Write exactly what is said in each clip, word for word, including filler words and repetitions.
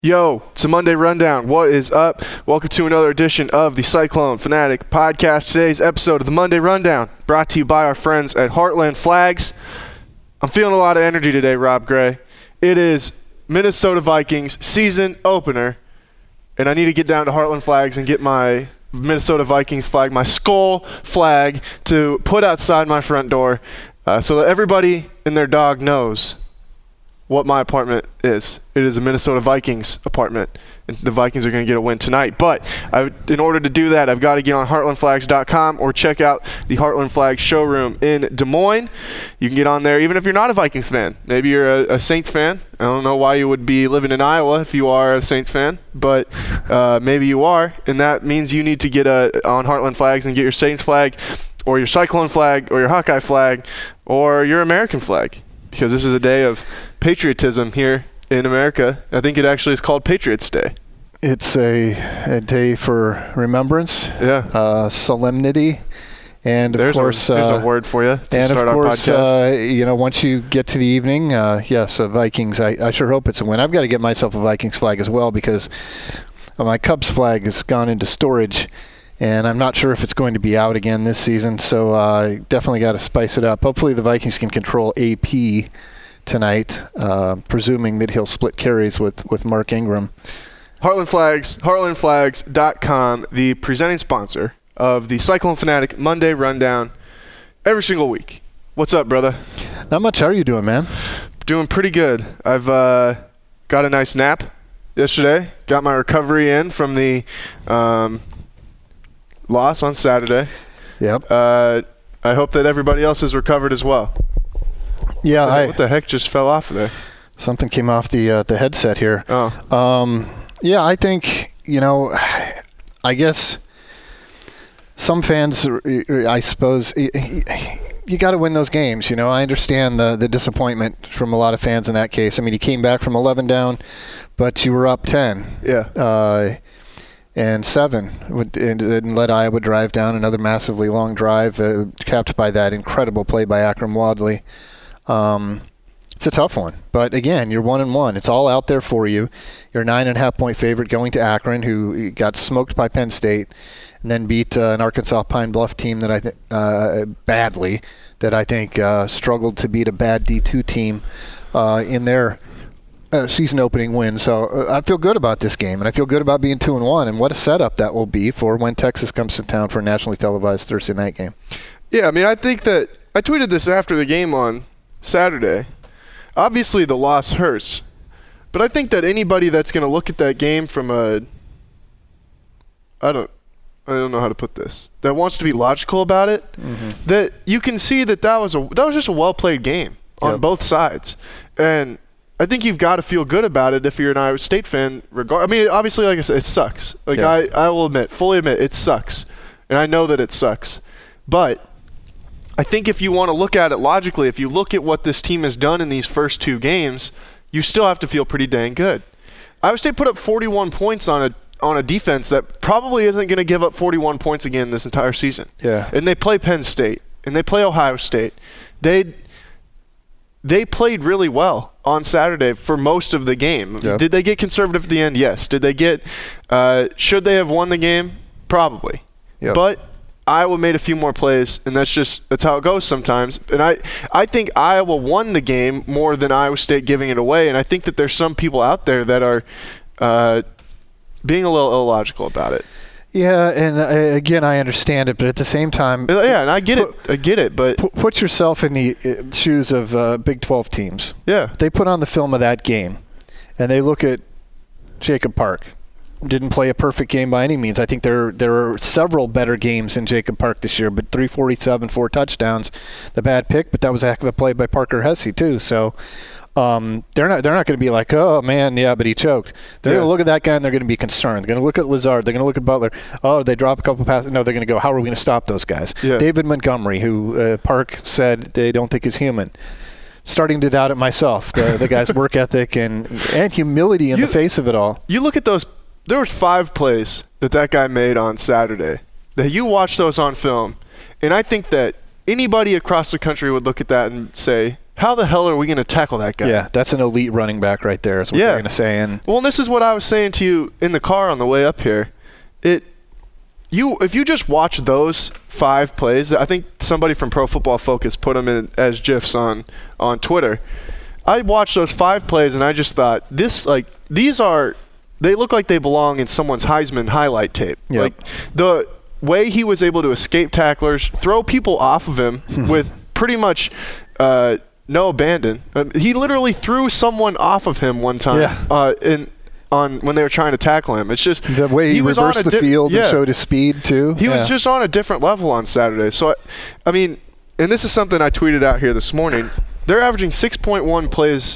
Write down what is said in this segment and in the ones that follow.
Yo, it's a Monday Rundown. What is up? Welcome to another edition of the Cyclone Fanatic Podcast. Today's episode of the Monday Rundown brought to you by our friends at Heartland Flags. I'm feeling a lot of energy today, Rob Gray. It is Minnesota Vikings season opener, and I need to get down to Heartland Flags and get my Minnesota Vikings flag, my skull flag, to put outside my front door uh, so that everybody and their dog knows what my apartment is. It is a Minnesota Vikings apartment, and the Vikings are going to get a win tonight. But I, in order to do that, I've got to get on heartland flags dot com or check out the Heartland Flags showroom in Des Moines. You can get on there even if you're not a Vikings fan. Maybe you're a, a Saints fan. I don't know why you would be living in Iowa if you are a Saints fan, but uh, maybe you are, and that means you need to get a, on Heartland Flags and get your Saints flag or your Cyclone flag or your Hawkeye flag or your American flag, because this is a day of patriotism here in America. I think it actually is called Patriots Day. It's a, a day for remembrance, yeah, uh, solemnity, and of there's course, a, there's uh, a word for you to and start of our course, podcast. Uh, you know, once you get to the evening, uh, yes, uh, Vikings. I, I sure hope it's a win. I've got to get myself a Vikings flag as well because uh, my Cubs flag has gone into storage, and I'm not sure if it's going to be out again this season. So uh, definitely got to spice it up. Hopefully, the Vikings can control A P tonight, uh, presuming that he'll split carries with, with Mark Ingram. Heartland Flags, heartland flags dot com, the presenting sponsor of the Cyclone Fanatic Monday Rundown every single week. What's up, brother? Not much. How are you doing, man? Doing pretty good. I've uh, got a nice nap yesterday. Got my recovery in from the um, loss on Saturday. Yep. Uh, I hope that everybody else has recovered as well. Yeah, what the, I, what the heck just fell off of there? Something came off the uh, the headset here. Oh. Um, yeah, I think, you know, I guess some fans, I suppose, you got to win those games. You know, I understand the, the disappointment from a lot of fans in that case. I mean, you came back from eleven down, but you were up ten. Yeah. Uh, and seven, and, and let Iowa drive down another massively long drive, uh, capped by that incredible play by Akram Wadley. Um, it's a tough one, but again, you're one and one. It's all out there for you. You're a nine and a half point favorite going to Akron, who got smoked by Penn State, and then beat uh, an Arkansas Pine Bluff team that I th- uh, badly that I think uh, struggled to beat a bad D two team uh, in their uh, season opening win. So uh, I feel good about this game, and I feel good about being two and one. And what a setup that will be for when Texas comes to town for a nationally televised Thursday night game. Yeah, I mean, I think that I tweeted this after the game on Saturday. Obviously, the loss hurts, but I think that anybody that's going to look at that game from a, I don't, I don't know how to put this, that wants to be logical about it, mm-hmm. that you can see that that was a that was just a well played game on yep. both sides, and I think you've got to feel good about it if you're an Iowa State fan. Regard, I mean, obviously, like I said, it sucks. Like yeah. I, I will admit, fully admit, it sucks, and I know that it sucks, but I think if you want to look at it logically, if you look at what this team has done in these first two games, you still have to feel pretty dang good. Iowa State put up forty-one points on a on a defense that probably isn't going to give up forty-one points again this entire season. Yeah. And they play Penn State, and they play Ohio State. They they played really well on Saturday for most of the game. Yep. Did they get conservative at the end? Yes. Did they get uh, – should they have won the game? Probably. Yep. But – Iowa made a few more plays, and that's just that's how it goes sometimes. And I, I think Iowa won the game more than Iowa State giving it away. And I think that there's some people out there that are uh, being a little illogical about it. Yeah, and uh, again, I understand it, but at the same time, yeah, and I get put, it, I get it, but put, put yourself in the uh, shoes of uh, Big twelve teams. Yeah, they put on the film of that game, and they look at Jacob Park. Didn't play a perfect game by any means. I think there there are several better games in Jacob Park this year, but three forty-seven, four touchdowns, the bad pick, but that was a heck of a play by Parker Hesse too. So um, they're not they're not going to be like, oh man, yeah, but he choked. They're yeah. going to look at that guy and they're going to be concerned. They're going to look at Lazard. They're going to look at Butler. Oh, they drop a couple passes. No, they're going to go, how are we going to stop those guys? Yeah. David Montgomery, who uh, Park said they don't think is human. Starting to doubt it myself. The the guy's work ethic and and humility in you, the face of it all. You look at those. There was five plays that that guy made on Saturday that you watch those on film, and I think that anybody across the country would look at that and say, how the hell are we going to tackle that guy? Yeah, that's an elite running back right there is what yeah. they're going to say. And well, this is what I was saying to you in the car on the way up here. It, you, if you just watch those five plays, I think somebody from Pro Football Focus put them in as GIFs on, on Twitter. I watched those five plays and I just thought, this, like, these are, they look like they belong in someone's Heisman highlight tape. Yep. Like, the way he was able to escape tacklers, throw people off of him with pretty much uh, no abandon. Uh, he literally threw someone off of him one time yeah. uh, in on when they were trying to tackle him. It's just the way he, he reversed the di- field yeah. and showed his speed too. He yeah. was just on a different level on Saturday. So, I, I mean, and this is something I tweeted out here this morning. They're averaging six point one plays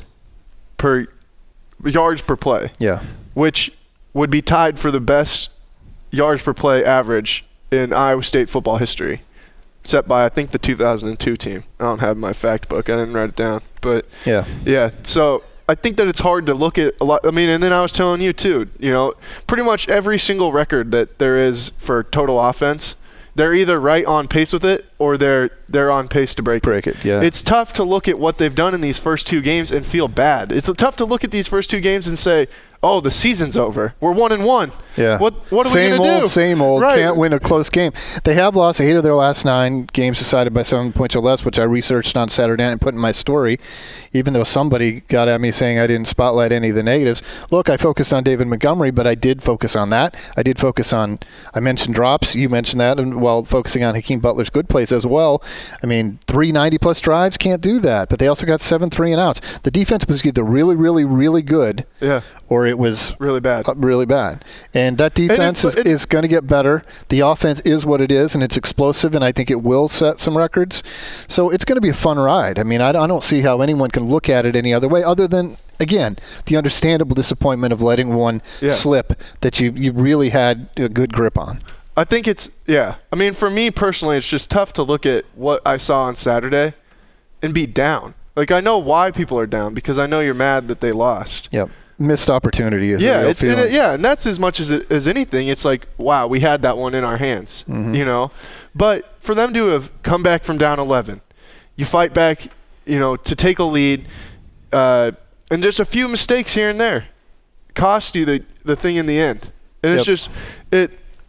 per yards per play. Yeah. Which would be tied for the best yards per play average in Iowa State football history, set by I think the two thousand two team. I don't have my fact book. I didn't write it down, but yeah, yeah. So I think that it's hard to look at a lot. I mean, and then I was telling you too. You know, pretty much every single record that there is for total offense, they're either right on pace with it or they're they're on pace to break it. Break it, yeah. It's tough to look at what they've done in these first two games and feel bad. It's tough to look at these first two games and say, oh, the season's over. We're one and one. Yeah. What what are same we gonna old, do? Same old. Right. Can't win a close game. They have lost eight of their last nine games decided by seven points or less, which I researched on Saturday night and put in my story. Even though somebody got at me saying I didn't spotlight any of the negatives. Look, I focused on David Montgomery, but I did focus on that. I did focus on. I mentioned drops. You mentioned that, and while focusing on Hakeem Butler's good plays as well. I mean, three ninety plus drives can't do that, but they also got seven three and outs. The defense was either really, really, really good, yeah, or it was really bad. Uh, really bad. And that defense and it, is, is going to get better. The offense is what it is, and it's explosive, and I think it will set some records. So it's going to be a fun ride. I mean, I, I don't see how anyone can look at it any other way other than, again, the understandable disappointment of letting one yeah. slip that you, you really had a good grip on. I think it's, yeah. I mean, for me personally, it's just tough to look at what I saw on Saturday and be down. Like, I know why people are down because I know you're mad that they lost. Yep. Missed opportunity is yeah, a real it's feeling. it, yeah, and that's as much as it, as anything. It's like, wow, we had that one in our hands, mm-hmm. you know. But for them to have come back from down eleven, you fight back, you know, to take a lead, uh, and just a few mistakes here and there cost you the the thing in the end. And yep. it's just it.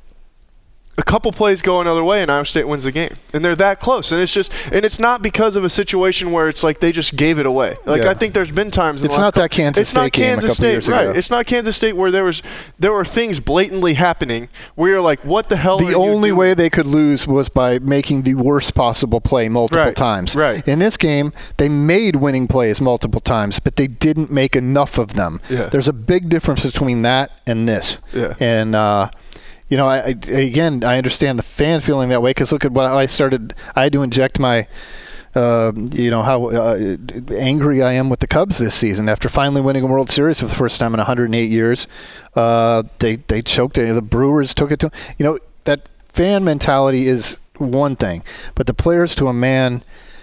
A couple plays go another way and Iowa State wins the game. And they're that close. And it's just and it's not because of a situation where it's like they just gave it away. Like yeah. I think there's been times in It's the last not that Kansas it's State not game Kansas a couple State, years right. ago. It's not Kansas State where there was there were things blatantly happening where you're like, what the hell The are you only doing? way they could lose was by making the worst possible play multiple Right. times. Right. In this game, they made winning plays multiple times, but they didn't make enough of them. Yeah. There's a big difference between that and this. Yeah. And uh You know, I, I again, I understand the fan feeling that way because look at what I started. I had to inject my, uh, you know, how uh, angry I am with the Cubs this season after finally winning a World Series for the first time in one hundred eight years. Uh, they they choked it. The Brewers took it to. You know, that fan mentality is one thing, but the players to a man.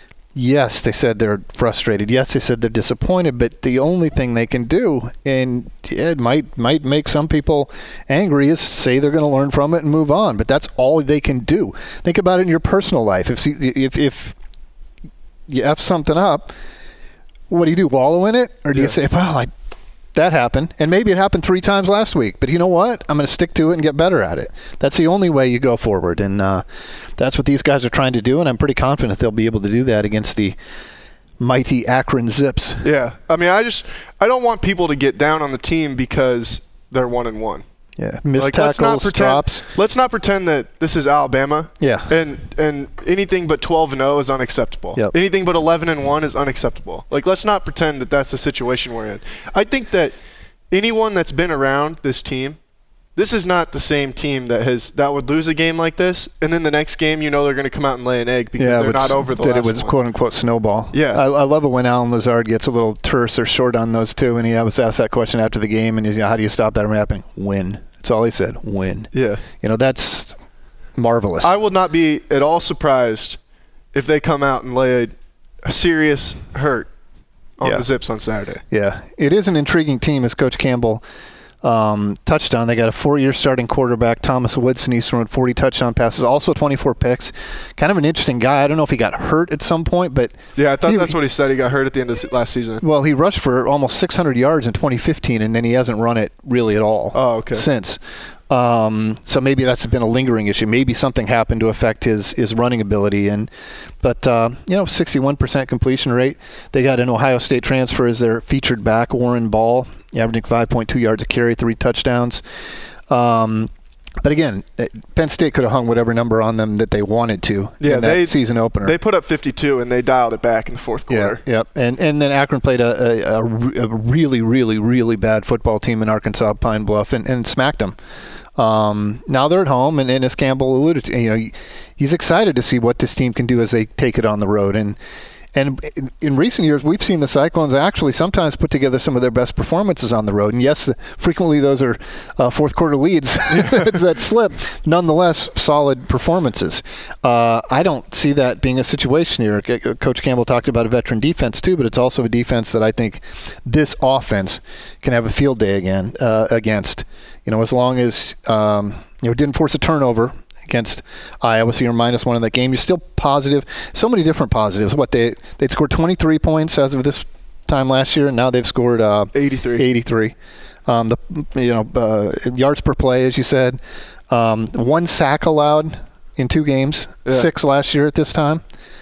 Yes, they said they're frustrated. Yes, they said they're disappointed. But the only thing they can do, and it might might make some people angry, is say they're going to learn from it and move on. But that's all they can do. Think about it in your personal life. If if if you F something up, what do you do? Wallow in it, or do yeah. you say, "Well, I, that happened, and maybe it happened three times last week, but you know what? I'm going to stick to it and get better at it." That's the only way you go forward, and uh, that's what these guys are trying to do, and I'm pretty confident they'll be able to do that against the mighty Akron Zips. Yeah. I mean, I just I don't want people to get down on the team because they're one and one. Yeah, missed like, tackles, let's not pretend, drops. Let's not pretend that this is Alabama. Yeah. And and anything but twelve and oh is unacceptable. Yep. Anything but eleven and one is unacceptable. Like, let's not pretend that that's the situation we're in. I think that anyone that's been around this team, this is not the same team that has that would lose a game like this, and then the next game, you know, they're going to come out and lay an egg because yeah, they're not over the that last it was one. quote unquote snowball. Yeah. I, I love it when Alan Lazard gets a little terse or short on those two, and he was asked that question after the game, and he's, you know, how do you stop that from happening? Win. That's all he said. Win. Yeah. You know, that's marvelous. I will not be at all surprised if they come out and lay a, a serious hurt on yeah. the Zips on Saturday. Yeah. It is an intriguing team, as Coach Campbell um, touchdown. They got a four-year starting quarterback, Thomas Woodson. He's thrown forty touchdown passes, also twenty-four picks. Kind of an interesting guy. I don't know if he got hurt at some point, but yeah, I thought he, that's what he said. He got hurt at the end of the last season. Well, he rushed for almost six hundred yards in twenty fifteen, and then he hasn't run it really at all oh, okay. since. Um, so maybe that's been a lingering issue. Maybe something happened to affect his, his running ability. And but uh, you know, sixty-one percent completion rate. They got an Ohio State transfer as their featured back, Warren Ball, averaging five point two yards a carry, three touchdowns. Um, but again, Penn State could have hung whatever number on them that they wanted to yeah, in that they, season opener. They put up fifty-two, and they dialed it back in the fourth quarter. Yeah, yep. And and then Akron played a, a, a really, really, really bad football team in Arkansas, Pine Bluff, and, and smacked them. Um, now they're at home, and, and as Campbell alluded to, you know, he's excited to see what this team can do as they take it on the road. And and in, in recent years, we've seen the Cyclones actually sometimes put together some of their best performances on the road. And yes, frequently those are uh, fourth quarter leads that slip. Nonetheless, solid performances. Uh, I don't see that being a situation here. Coach Campbell talked about a veteran defense too, but it's also a defense that I think this offense can have a field day again uh, against. You know, as long as um, you know, didn't force a turnover against Iowa, so you're minus one in that game. You're still positive. So many different positives. What they they scored twenty-three points as of this time last year, and now they've scored uh, eighty-three. eighty-three. Um, the you know uh, yards per play, as you said, um, one sack allowed in two games, yeah. six last year at this time.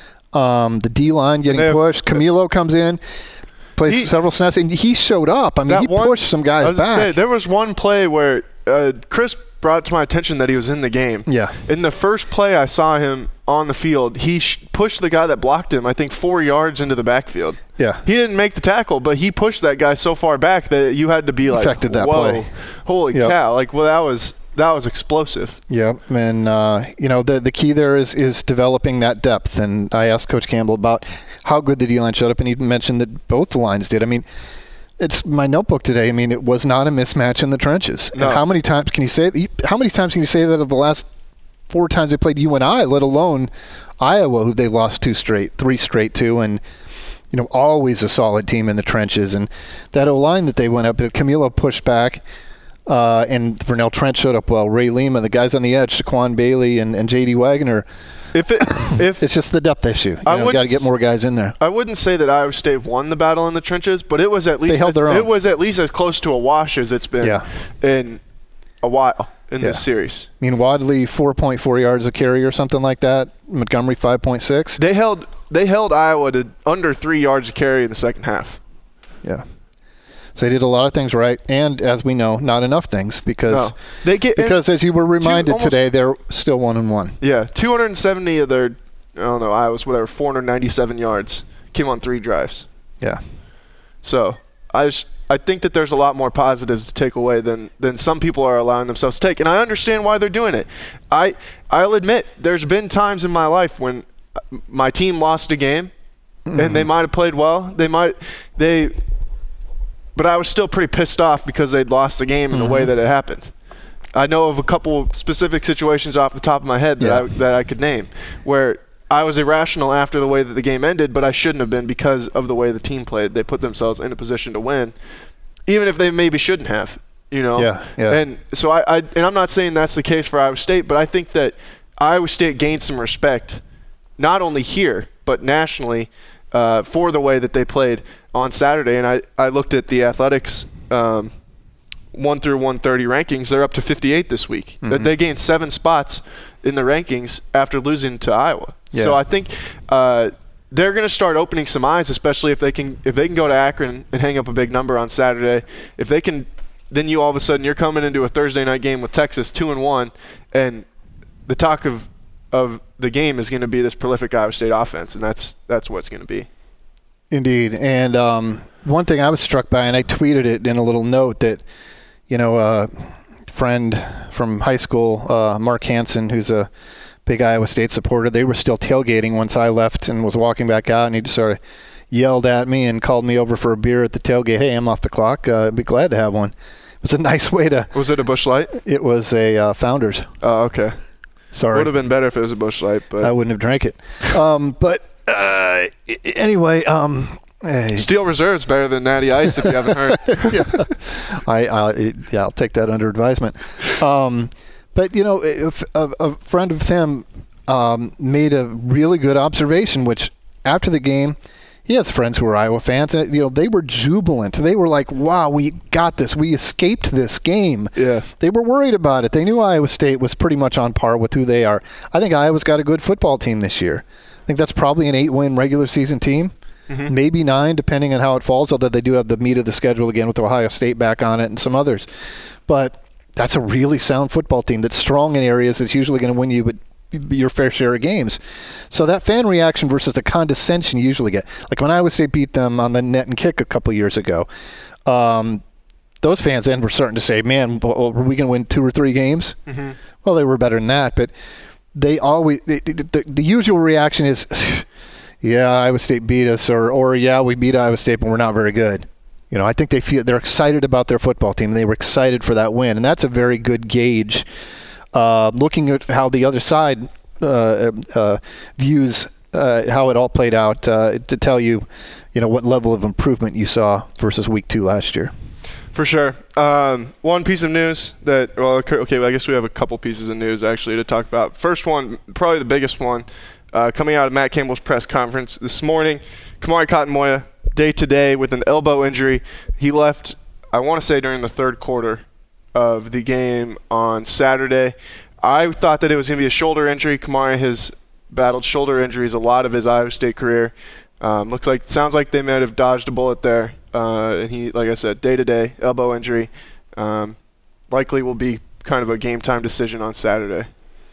Um, the D line getting have, pushed. Camilo comes in. Plays he, several snaps, and he showed up. I mean, he one, pushed some guys I was back. Say, there was one play where uh, Chris brought to my attention that he was in the game. Yeah. In the first play I saw him on the field, he sh- pushed the guy that blocked him, I think, four yards into the backfield. Yeah. He didn't make the tackle, but he pushed that guy so far back that you had to be like, affected that whoa, play. Holy yep. cow. Like, well, that was that was explosive. Yeah, and, uh, you know, the the key there is, is developing that depth. And I asked Coach Campbell about how good the D-line showed up, and he mentioned that both the lines did. I mean, it's my notebook today. I mean, it was not a mismatch in the trenches. No. And how many times can you say how many times can you say that of the last four times they played U N I, let alone Iowa, who they lost two straight, three straight to, and you know, always a solid team in the trenches. And that O-line that they went up, Camilo pushed back, uh, and Vernell Trent showed up well. Ray Lima, the guys on the edge, Shaquan Bailey and, and J D Wagner. If it, if it's just the depth issue, you I know, got to get more guys in there. I wouldn't say that Iowa State won the battle in the trenches, but it was at least they held their own. It was at least as close to a wash as it's been yeah. in a while in yeah. this series. I mean, Wadley four point four yards a carry or something like that. Montgomery five point six. They held they held Iowa to under three yards a carry in the second half. Yeah. So they did a lot of things right, and as we know, not enough things because no. they get because as you were reminded almost, today, they're still one and one. Yeah, two hundred seventy of their I don't know Iowa's whatever four hundred ninety-seven yards came on three drives. Yeah. So I just, I think that there's a lot more positives to take away than than some people are allowing themselves to take, and I understand why they're doing it. I I'll admit there's been times in my life when my team lost a game, mm-hmm. and they might have played well. They might they. But I was still pretty pissed off because they'd lost the game in mm-hmm. the way that it happened. I know of a couple specific situations off the top of my head that, yeah. I, that I could name where I was irrational after the way that the game ended, but I shouldn't have been because of the way the team played. They put themselves in a position to win, even if they maybe shouldn't have. You know. Yeah. yeah. And so I, I and I'm not saying that's the case for Iowa State, but I think that Iowa State gained some respect, not only here but nationally, uh, for the way that they played on Saturday. And I, I looked at the Athletics um, one through one thirty rankings. They're up to fifty-eight this week. Mm-hmm. They gained seven spots in the rankings after losing to Iowa. Yeah. So I think uh, they're going to start opening some eyes, especially if they can if they can go to Akron and hang up a big number on Saturday. If they can, then you all of a sudden you're coming into a Thursday night game with Texas two and one, and the talk of of the game is going to be this prolific Iowa State offense, and that's that's what it's going to be. Indeed. And um, one thing I was struck by, and I tweeted it in a little note, that, you know, a friend from high school, uh, Mark Hansen, who's a big Iowa State supporter, they were still tailgating once I left and was walking back out, and he just sort of yelled at me and called me over for a beer at the tailgate. Hey, I'm off the clock. Uh, I'd be glad to have one. It was a nice way to... Was it a Busch Light? It was a uh, Founders. Oh, okay. Sorry. Would have been better if it was a Busch Light, but... I wouldn't have drank it. um, but... Uh, anyway, um, Hey. Steel Reserve's better than Natty Ice if you haven't heard. yeah. I, I, yeah, I'll take that under advisement. Um, but, you know, if a, a friend of them um, made a really good observation, which after the game, he has friends who are Iowa fans, and you know they were jubilant. They were like, "Wow, we got this. We escaped this game." Yeah. They were worried about it. They knew Iowa State was pretty much on par with who they are. I think Iowa's got a good football team this year. I think that's probably an eight-win regular season team, mm-hmm. maybe nine, depending on how it falls. Although they do have the meat of the schedule again with Ohio State back on it and some others. But that's a really sound football team that's strong in areas that's usually going to win you, but your fair share of games. So that fan reaction versus the condescension you usually get. Like when Iowa State beat them on the net and kick a couple years ago, um, those fans then were starting to say, man, are we going to win two or three games? Mm-hmm. Well, they were better than that, but they always, they, the, the usual reaction is, yeah, Iowa State beat us, or, or yeah, we beat Iowa State, but we're not very good. You know, I think they feel they're excited about their football team, and they were excited for that win, and that's a very good gauge. Uh, looking at how the other side uh, uh, views uh, how it all played out uh, to tell you, you know, what level of improvement you saw versus week two last year. For sure. Um, one piece of news that, well, okay, well, I guess we have a couple pieces of news actually to talk about. First one, probably the biggest one, uh, coming out of Matt Campbell's press conference this morning. Kamari Cotton-Moya, day to day with an elbow injury. He left, I want to say, during the third quarter of the game on Saturday. I thought that it was going to be a shoulder injury. Kamari has battled shoulder injuries a lot of his Iowa State career. Um, looks like, sounds like they might have dodged a bullet there. Uh, and he, like I said, day-to-day elbow injury. Um, likely will be kind of a game-time decision on Saturday.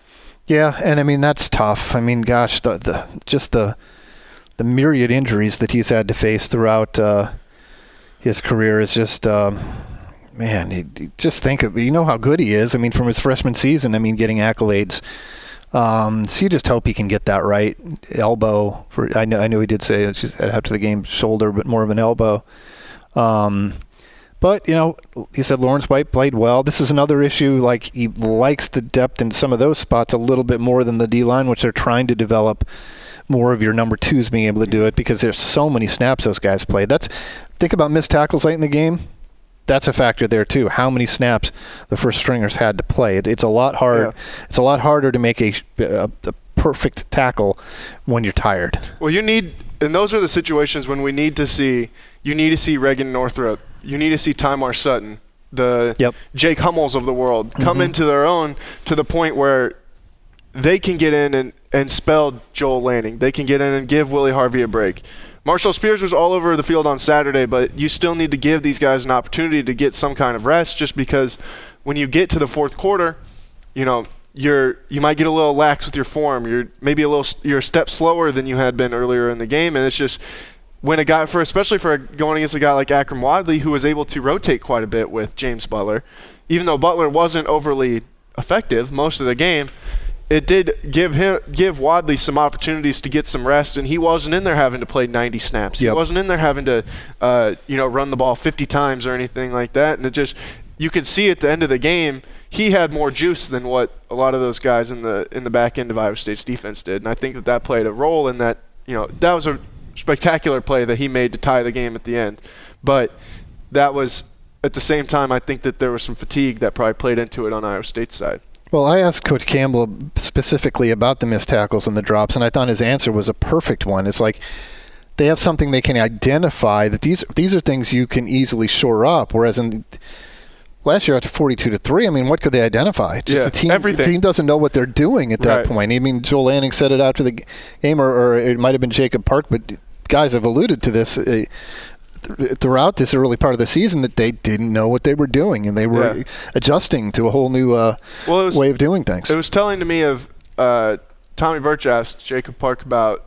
Yeah, and I mean that's tough. I mean, gosh, the, the just the the myriad injuries that he's had to face throughout uh, his career is just. Um, Man, he, he just think of, you know how good he is. I mean, from his freshman season, I mean, getting accolades. Um, so you just hope he can get that right. Elbow, for I know I know he did say it's just after the game, shoulder, but more of an elbow. Um, but, you know, he said Lawrence White played well. This is another issue. Like, he likes the depth in some of those spots a little bit more than the D-line, which they're trying to develop more of your number twos being able to do it because there's so many snaps those guys played. That's think about missed tackles late in the game. That's a factor there too. How many snaps the first stringers had to play? It, it's a lot hard. Yeah. It's a lot harder to make a, a, a perfect tackle when you're tired. Well, you need, and those are the situations when we need to see. You need to see Reagan Northrup. You need to see Tymar Sutton, the yep. Jake Hummels of the world, come mm-hmm. into their own to the point where they can get in and, and spell Joel Lanning. They can get in and give Willie Harvey a break. Marshall Spears was all over the field on Saturday, but you still need to give these guys an opportunity to get some kind of rest just because when you get to the fourth quarter, you know, you're you might get a little lax with your form. You're maybe a little you're a step slower than you had been earlier in the game, and it's just when a guy for especially for going against a guy like Akrum Wadley who was able to rotate quite a bit with James Butler, even though Butler wasn't overly effective most of the game. It did give him give Wadley some opportunities to get some rest, and he wasn't in there having to play ninety snaps. Yep. He wasn't in there having to, uh, you know, run the ball fifty times or anything like that. And it just, you could see at the end of the game, he had more juice than what a lot of those guys in the in the back end of Iowa State's defense did. And I think that that played a role in that. You know, that was a spectacular play that he made to tie the game at the end. But that was at the same time, I think that there was some fatigue that probably played into it on Iowa State's side. Well, I asked Coach Campbell specifically about the missed tackles and the drops, and I thought his answer was a perfect one. It's like they have something they can identify that these these are things you can easily shore up, whereas in last year after forty-two to three, I mean, what could they identify? Just yeah, the team, everything. The team doesn't know what they're doing at that right. point. I mean, Joel Lanning said it after the game, or, or it might have been Jacob Park, but guys have alluded to this uh, throughout this early part of the season that they didn't know what they were doing, and they were yeah. adjusting to a whole new uh, well, was, way of doing things. It was telling to me of uh, Tommy Birch asked Jacob Park about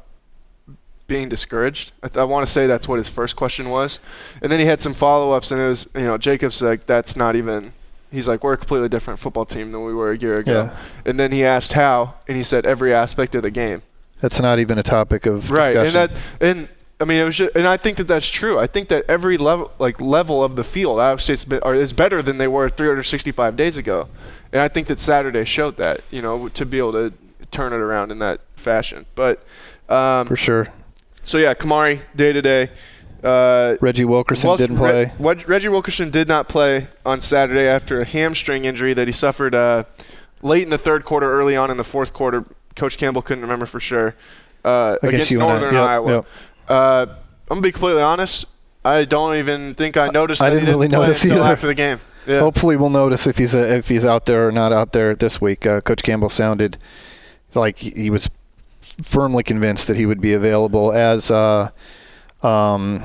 being discouraged. I, th- I want to say that's what his first question was, and then he had some follow-ups, and it was, you know, Jacob's like, that's not even. He's like, we're a completely different football team than we were a year ago. Yeah. And then he asked how, and he said every aspect of the game. That's not even a topic of right. discussion. And that and. I mean, it was just, and I think that that's true. I think that every level, like level of the field, Iowa State's been, are, is better than they were three hundred sixty-five days ago, and I think that Saturday showed that. You know, to be able to turn it around in that fashion. But um, for sure. So yeah, Kamari day to day. Uh, Reggie Wilkerson Wel- didn't play. Re- Reggie Wilkerson did not play on Saturday after a hamstring injury that he suffered uh, late in the third quarter, early on in the fourth quarter. Coach Campbell couldn't remember for sure. Uh, against, against Northern yep, Iowa. Yep. Uh, I'm going to be completely honest. I don't even think I noticed I that didn't he didn't really play notice until either. after the game. Yeah. Hopefully we'll notice if he's a, if he's out there or not out there this week. Uh, Coach Campbell sounded like he, he was firmly convinced that he would be available as uh, um,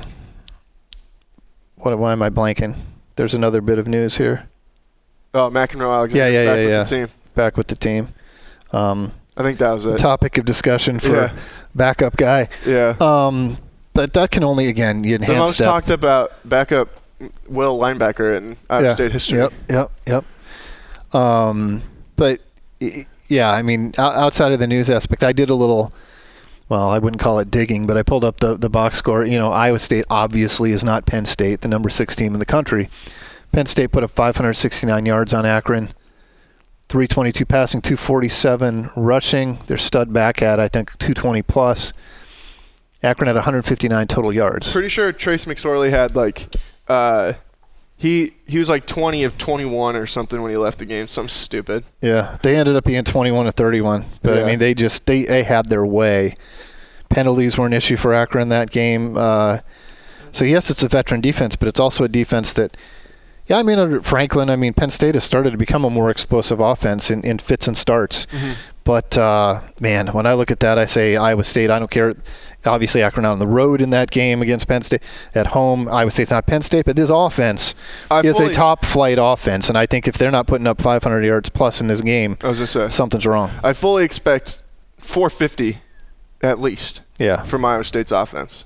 what why am I blanking? There's another bit of news here. Oh, McEnroe Alexander yeah, yeah, back yeah, with yeah. the team. Back with the team. Um, I think that was it. Topic of discussion for Yeah. backup guy. Yeah. Um, but that can only, again, you enhance the most depth. talked about backup Will linebacker in Iowa yeah. State history. Yep, yep, yep. Um, but, y- yeah, I mean, o- outside of the news aspect, I did a little, well, I wouldn't call it digging, but I pulled up the, the box score. You know, Iowa State obviously is not Penn State, the number six team in the country. Penn State put up five hundred sixty-nine yards on Akron, three twenty-two passing, two forty-seven rushing. They're stud back at, I think, two twenty plus. Akron had one hundred fifty-nine total yards. Pretty sure Trace McSorley had like, uh, he he was like twenty of twenty-one or something when he left the game. Something stupid. Yeah, they ended up being twenty-one to thirty-one. But, Yeah. I mean, they just they, they had their way. Penalties were an issue for Akron that game. Uh, so, yes, it's a veteran defense, but it's also a defense that, yeah, I mean, under Franklin, I mean, Penn State has started to become a more explosive offense in, in fits and starts. Mm-hmm. But, uh, man, when I look at that, I say Iowa State, I don't care. Obviously, Akron on the road in that game against Penn State. At home, Iowa State's not Penn State, but this offense I is fully- a top-flight offense. And I think if they're not putting up five hundred yards plus in this game, I was just say something's wrong. I fully expect four fifty at least Yeah. from Iowa State's offense.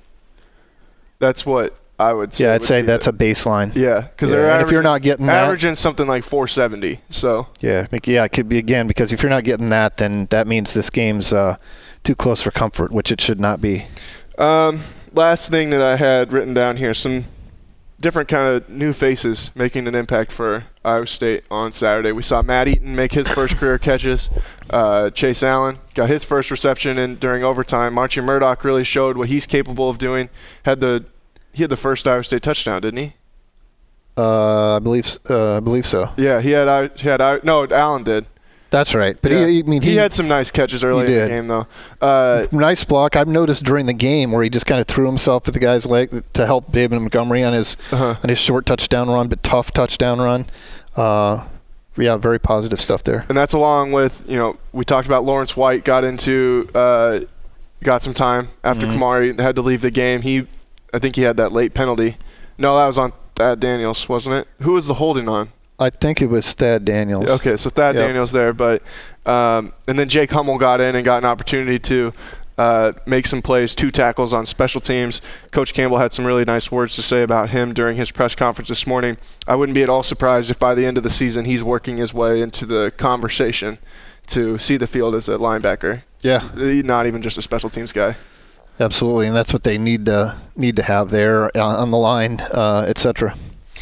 That's what I would say. Yeah, I'd would say be that's it. a baseline. Yeah, because Yeah, they're and if you're averaging- not getting that- averaging something like four seventy. So Yeah, like, yeah, it could be again because if you're not getting that, then that means this game's uh, too close for comfort, which it should not be. Um, last thing that I had written down here, some different kind of new faces making an impact for Iowa State on Saturday. We saw Matt Eaton make his first career catches. Uh, Chase Allen got his first reception in during overtime. Marchy Murdoch really showed what he's capable of doing. Had the he had the first Iowa State touchdown, didn't he? Uh, I believe, s- uh, I believe so. Yeah, he had. I he had. I no, Allen did. That's right. But Yeah. he, I mean, he, he, had some nice catches early in the did. game, though. Uh, nice block. I've noticed during the game where he just kind of threw himself at the guy's leg to help David Montgomery on his uh-huh. on his short touchdown run, but tough touchdown run. Uh, yeah, very positive stuff there. And that's along with, you know, we talked about Lawrence White got into, uh, got some time after Mhm. Kamari had to leave the game. He, I think he had that late penalty. No, that was on Thad Daniels, wasn't it? Who was the holding on? I think it was Thad Daniels. Okay, so Thad Yep. Daniels there, but um, and then Jake Hummel got in and got an opportunity to uh, make some plays, two tackles on special teams. Coach Campbell had some really nice words to say about him during his press conference this morning. I wouldn't be at all surprised if by the end of the season he's working his way into the conversation to see the field as a linebacker. Yeah, Not even just a special teams guy. absolutely, and that's what they need to need to have there on on the line, uh, et cetera.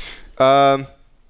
Um,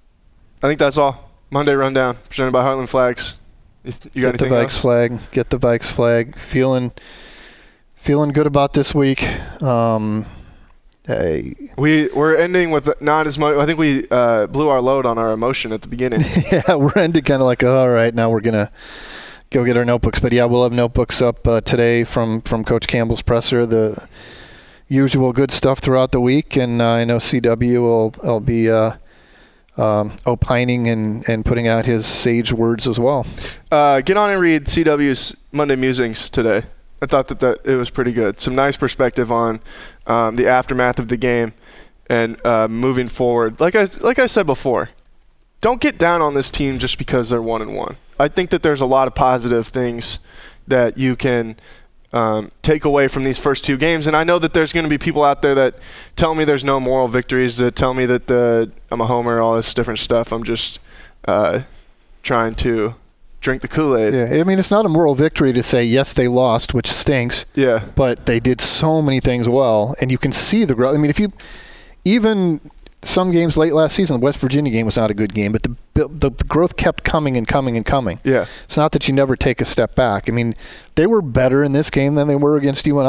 I think that's all. Monday Rundown, presented by Heartland Flags. You you got Get the anything Vikes else? flag. Get the Vikes flag. Feeling feeling good about this week. Um, hey, We we're ending with not as much. I think we uh, blew our load on our emotion at the beginning. yeah, we're ending kind of like, all right, now we're gonna go get our notebooks. But yeah, we'll have notebooks up uh, today from from Coach Campbell's presser. The usual good stuff throughout the week, and uh, I know C W will will be uh, um, opining and and putting out his sage words as well. Uh, get on and read C W's Monday Musings today. I thought that, that it was pretty good. Some nice perspective on um, the aftermath of the game and uh, moving forward. Like I like I said before, don't get down on this team just because they're one and one. I think that there's a lot of positive things that you can um, take away from these first two games. And I know that there's going to be people out there that tell me there's no moral victories, that tell me that the, I'm a homer, all this different stuff. I'm just uh, trying to drink the Kool-Aid. Yeah, I mean, it's not a moral victory to say, yes, they lost, which stinks, Yeah. but they did so many things well, and you can see the growth. I mean, if you even some games late last season, the West Virginia game was not a good game, but the the, the growth kept coming and coming and coming. Yeah. It's not that you never take a step back. I mean, they were better in this game than they were against U N I.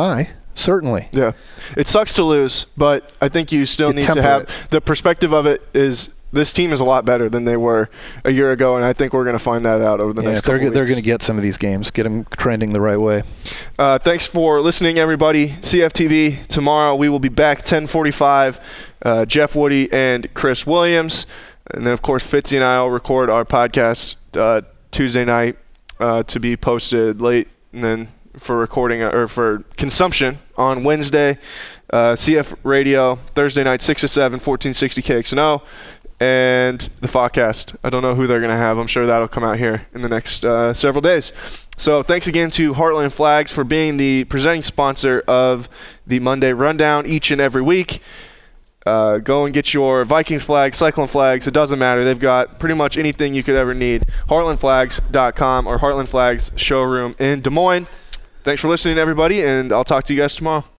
Certainly. Yeah. It sucks to lose, but I think you still You need to temper have it. the perspective of it is this team is a lot better than they were a year ago, and I think we're going to find that out over the Yeah, next they're couple g- they're weeks. going to get some of these games, get them trending the right way. Uh, thanks for listening, everybody. C F T V tomorrow. We will be back ten forty-five. Uh, Jeff Woody and Chris Williams, and then of course Fitzy and I will record our podcast uh, Tuesday night uh, to be posted late, and then for recording or for consumption on Wednesday. Uh, C F Radio Thursday night six to seven, fourteen sixty K X N O. And the Fawcast. I don't know who they're going to have. I'm sure that'll come out here in the next uh, several days. So thanks again to Heartland Flags for being the presenting sponsor of the Monday Rundown each and every week. Uh, go and get your Vikings flags, Cyclone flags. It doesn't matter. They've got pretty much anything you could ever need. heartland flags dot com or Heartland Flags showroom in Des Moines. Thanks for listening, everybody, and I'll talk to you guys tomorrow.